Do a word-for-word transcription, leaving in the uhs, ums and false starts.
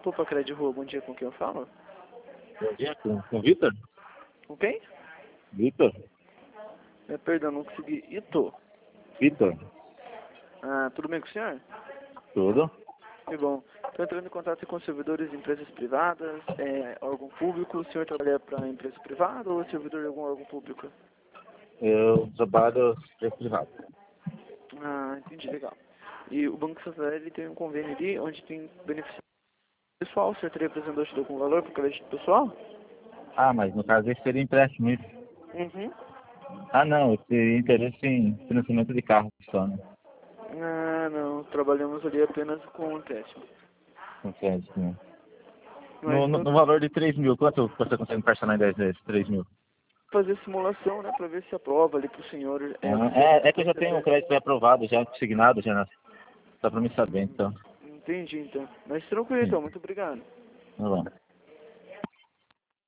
Poupa Crédito Rua, bom dia, com quem eu falo? Bom dia, com, com o Vitor? Com quem? Vitor? É, perdão, não consegui. Ito. Vitor? Ah, tudo bem com o senhor? Tudo? Que bom. Estou entrando em contato com servidores de empresas privadas, é, órgão público. O senhor trabalha para empresa privada ou é servidor de algum órgão público? Eu trabalho para privado. Ah, entendi, legal. E o Banco Santander ele tem um convênio ali onde tem benefício pessoal. O senhor teria apresentado algum valor para o crédito pessoal? Ah, mas no caso esse seria empréstimo isso. Uhum. Ah, não, eu teria interesse em financiamento de carro só, né? Ah, não. Trabalhamos ali apenas com empréstimo. Com crédito, né? Mas No, no, então, no valor de três mil, quanto você consegue parcelar em dez vezes? três mil? fazer simulação, né, para ver se aprova ali para o senhor. É, Ah, você é, é que eu já tenho o proceder. crédito aprovado, já consignado, já dá para me saber, então. Entendi, então. Mas tranquilo, Sim, então. Muito obrigado. vamos lá.